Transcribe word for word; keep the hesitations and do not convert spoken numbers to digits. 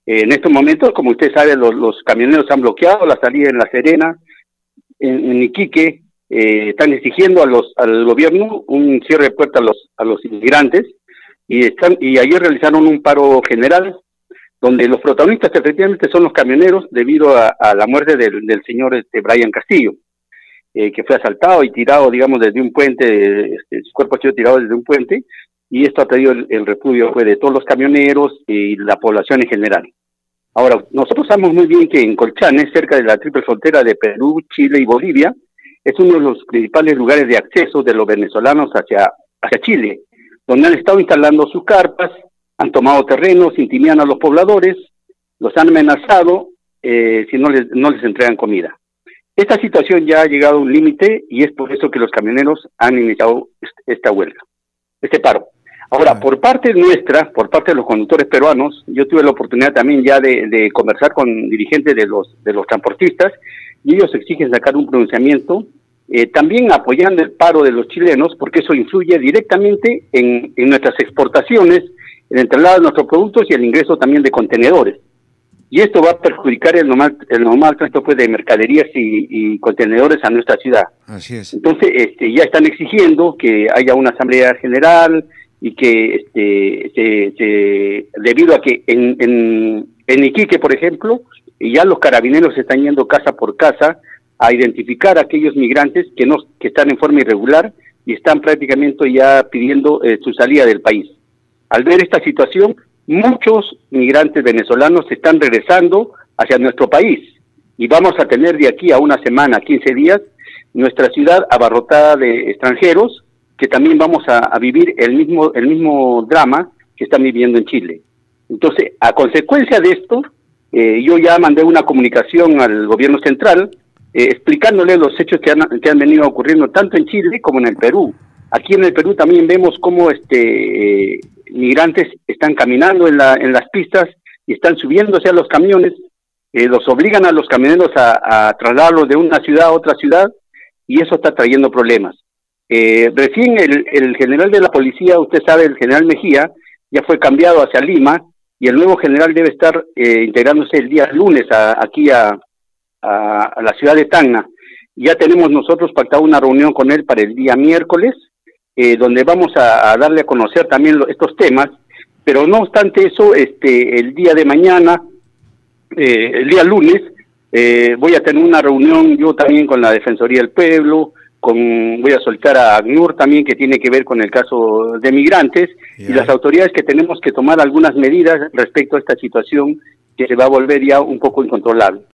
Eh, en estos momentos, como usted sabe, los, los camioneros han bloqueado la salida en La Serena, en, en Iquique, eh, están exigiendo a los, al gobierno un cierre de puertas a los, a los inmigrantes, y, están, y ayer realizaron un paro general, donde los protagonistas efectivamente son los camioneros, debido a, a la muerte del, del señor este, Brian Castillo, eh, que fue asaltado y tirado, digamos, desde un puente, este, su cuerpo ha sido tirado desde un puente, y esto ha traído el, el repudio pues, de todos los camioneros y la población en general. Ahora, nosotros sabemos muy bien que en Colchane, cerca de la triple frontera de Perú, Chile y Bolivia, es uno de los principales lugares de acceso de los venezolanos hacia, hacia Chile, donde han estado instalando sus carpas, han tomado terrenos, intimidan a los pobladores, los han amenazado eh, si no les, no les entregan comida. Esta situación ya ha llegado a un límite y es por eso que los camioneros han iniciado esta huelga, este paro. Ahora, por parte nuestra, por parte de los conductores peruanos, yo tuve la oportunidad también ya de, de conversar con dirigentes de los, de los transportistas, y ellos exigen sacar un pronunciamiento, eh, también apoyando el paro de los chilenos, porque eso influye directamente en, en nuestras exportaciones, en el traslado de nuestros productos y el ingreso también de contenedores. Y esto va a perjudicar el normal, el normal tránsito pues, de mercaderías y, y contenedores a nuestra ciudad. Así es. Entonces, este, ya están exigiendo que haya una asamblea general, y que este, se, se, debido a que en, en, en Iquique, por ejemplo, ya los carabineros están yendo casa por casa a identificar a aquellos migrantes que no que están en forma irregular y están prácticamente ya pidiendo eh, su salida del país. Al ver esta situación, muchos migrantes venezolanos se están regresando hacia nuestro país y vamos a tener de aquí a una semana, quince días, nuestra ciudad abarrotada de extranjeros, que también vamos a, a vivir el mismo el mismo drama que están viviendo en Chile. Entonces, a consecuencia de esto, eh, yo ya mandé una comunicación al gobierno central, eh, explicándole los hechos que han, que han venido ocurriendo tanto en Chile como en el Perú. Aquí en el Perú también vemos cómo este eh, migrantes están caminando en, la, en las pistas y están subiéndose a los camiones, eh, los obligan a los camioneros a, a trasladarlos de una ciudad a otra ciudad, y eso está trayendo problemas. Eh, recién el, el general de la policía, usted sabe, el general Mejía, ya fue cambiado hacia Lima, y el nuevo general debe estar eh, integrándose el día lunes a, aquí a, a, a la ciudad de Tacna. Ya tenemos nosotros pactado una reunión con él para el día miércoles, eh, donde vamos a, a darle a conocer también lo, estos temas, pero no obstante eso, este, el día de mañana, eh, el día lunes, eh, voy a tener una reunión yo también con la Defensoría del Pueblo, con voy a soltar a ACNUR también, que tiene que ver con el caso de migrantes, yeah. Y las autoridades que tenemos que tomar algunas medidas respecto a esta situación que se va a volver ya un poco incontrolable.